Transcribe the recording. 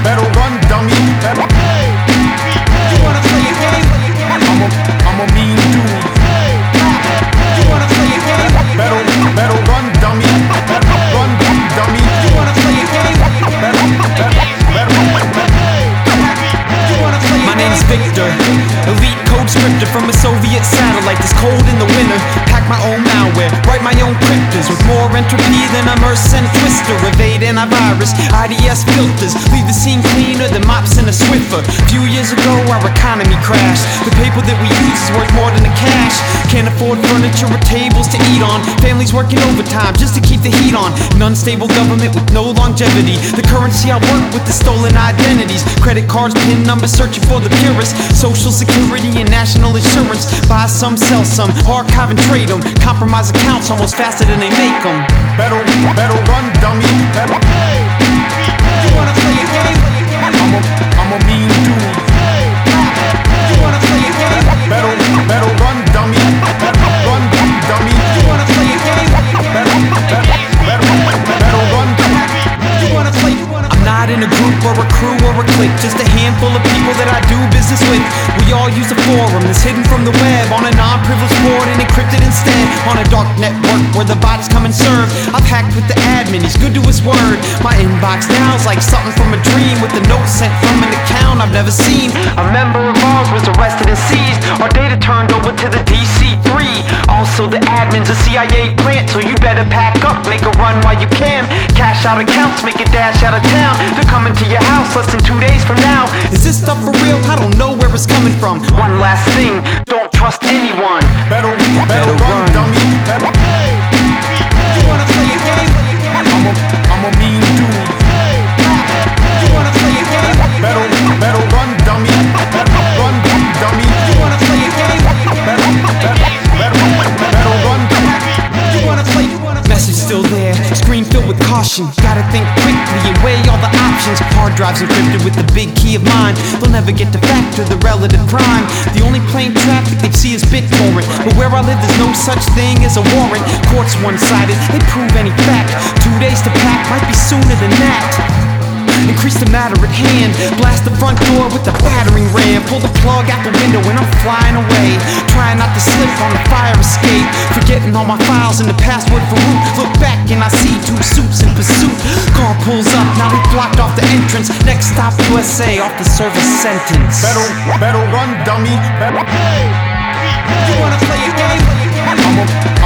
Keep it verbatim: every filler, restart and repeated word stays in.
better run, dummy. Better, You wanna play a game? I'm a, I'm a mean dude. You wanna play a game? Better, better run, dummy. Better run, dummy. You wanna play a game? Better, better, better, You wanna play a My game? name's Victor, elite code scripter from a Soviet satellite that's cold in the winter. Pack my own malware, write my own cryptors with more entropy than a Merce and Twister. Evade antivirus, I D S filters, leave the scene cleaner than mops in a Swiffer. Few years ago our economy crashed. The paper that we use is worth more than the cash. Can't afford furniture or tables to eat on. Families working overtime just to keep the heat on. An unstable government with no longevity. The currency I work with is stolen identities. Credit cards, PIN numbers, searching for the purest. Social security and national insurance. Buy some, sell some, archive and trade them. Compromise accounts almost faster than they make them. better, better run, dummy. Better, You wanna play a game? I'm a, I'm a mean dude. You wanna play a game? Better, better run, dummy. Better run, dummy. You wanna play a game? Better, better, better, better run, dummy. You wanna play? You wanna I'm not in a group or a crew or a clique, just a handful of people that I do business with. We all use a forum that's hidden from the web, on a non-privileged board and encrypted instead, on a dark network where the bots come and serve. I've hacked with the admin, he's good to his word. My inbox now is like something from a dream, with a note sent from an account I've never seen. A member of ours was arrested and seized, our data turned over to the D C three. Also the admin's a C I A plant, so you better pack up, make a run while you can. Cash out accounts, make a dash out of town. They're coming to your house less than two days from now. Is this stuff for real? I don't know where it's coming from. One last thing, don't trust anyone. Better, better run, dummy. Better, You wanna play a game? I'm a, I'm a mean dude. You wanna play a game? Better, better run, dummy. Better run, dummy. You wanna play a game? Better, better, better, better run, dummy. You wanna play? You wanna play? Message still there, screen filled with caution. Gotta think quickly and weigh all the options. Hard drives encrypted with the big key of mine. They'll never get to factor the relative crime. The only plain traffic they see is BitTorrent. But where I live there's no such thing as a warrant. Court's one-sided, they prove any fact. Two days to pack, might be sooner than that. Increase the matter at hand. Blast the front door with the battering ram. Pull the plug out the window and I'm flying away. Trying not to slip on the fire escape. Forgetting all my files and the password for root. Look back and I see two suits in pursuit. Car pulls up, now they blocked off the entrance. Next stop U S A, off the service sentence. Better, better run, dummy. Better, You wanna play a game? I'm a,